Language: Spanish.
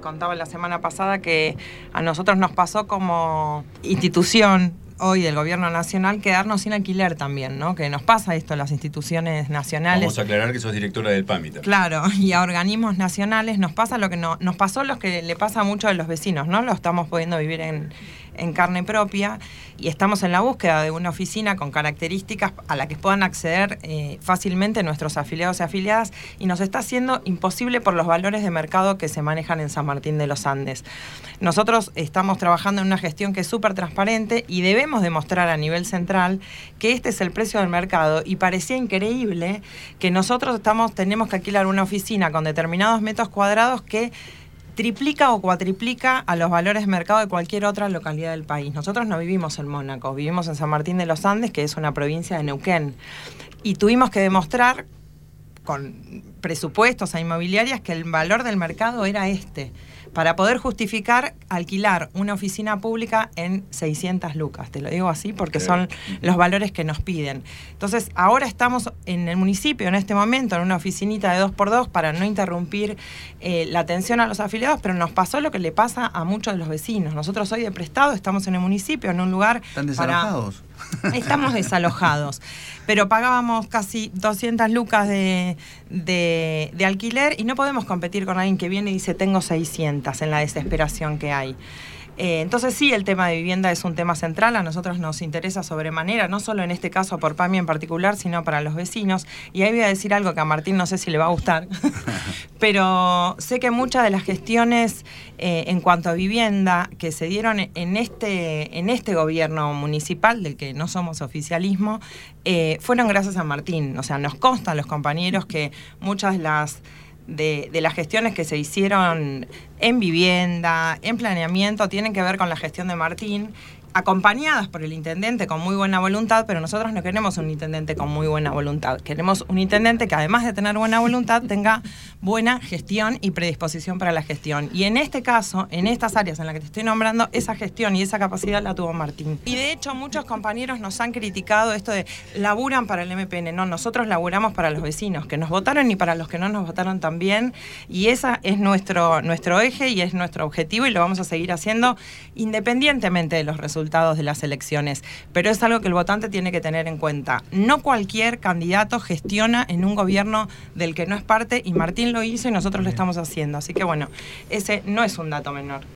contaba la semana pasada que a nosotros nos pasó como institución hoy del gobierno nacional quedarnos sin alquiler también, ¿no? Que nos pasa esto a las instituciones nacionales. Vamos a aclarar que sos directora del PAMI también. Claro, y a organismos nacionales nos pasa lo que nos pasó, lo que le pasa a muchos de los vecinos, ¿no? Lo estamos pudiendo vivir en carne propia y estamos en la búsqueda de una oficina con características a la que puedan acceder fácilmente nuestros afiliados y afiliadas, y nos está haciendo imposible por los valores de mercado que se manejan en San Martín de los Andes. Nosotros estamos trabajando en una gestión que es súper transparente y debemos demostrar a nivel central que este es el precio del mercado, y parecía increíble que nosotros tenemos que alquilar una oficina con determinados metros cuadrados que triplica o cuatriplica a los valores de mercado de cualquier otra localidad del país. Nosotros no vivimos en Mónaco, vivimos en San Martín de los Andes, que es una provincia de Neuquén, y tuvimos que demostrar con presupuestos a inmobiliarias que el valor del mercado era para poder justificar alquilar una oficina pública en 600 lucas. Te lo digo así porque son los valores que nos piden. Entonces, ahora estamos en el municipio, en este momento, en una oficinita de 2x2 para no interrumpir la atención a los afiliados, pero nos pasó lo que le pasa a muchos de los vecinos. Nosotros hoy de prestado estamos en el municipio, en un lugar... ¿Están desalojados? Estamos desalojados, pero pagábamos casi 200 lucas de alquiler y no podemos competir con alguien que viene y dice tengo 600 en la desesperación que hay. Entonces sí, el tema de vivienda es un tema central, a nosotros nos interesa sobremanera, no solo en este caso por PAMI en particular, sino para los vecinos. Y ahí voy a decir algo que a Martín no sé si le va a gustar, pero sé que muchas de las gestiones en cuanto a vivienda que se dieron en este gobierno municipal, del que no somos oficialismo, fueron gracias a Martín. O sea, nos consta a los compañeros que muchas de las gestiones que se hicieron en vivienda, en planeamiento, tienen que ver con la gestión de Martín, acompañadas por el intendente con muy buena voluntad, pero nosotros no queremos un intendente con muy buena voluntad. Queremos un intendente que, además de tener buena voluntad, tenga buena gestión y predisposición para la gestión. Y en este caso, en estas áreas en las que te estoy nombrando, esa gestión y esa capacidad la tuvo Martín. Y de hecho, muchos compañeros nos han criticado esto de laburan para el MPN. No, nosotros laburamos para los vecinos, que nos votaron y para los que no nos votaron también. Y esa es nuestro eje y es nuestro objetivo, y lo vamos a seguir haciendo independientemente de los resultados de las elecciones, pero es algo que el votante tiene que tener en cuenta. No cualquier candidato gestiona en un gobierno del que no es parte, y Martín lo hizo y nosotros lo estamos haciendo, así que bueno, ese no es un dato menor.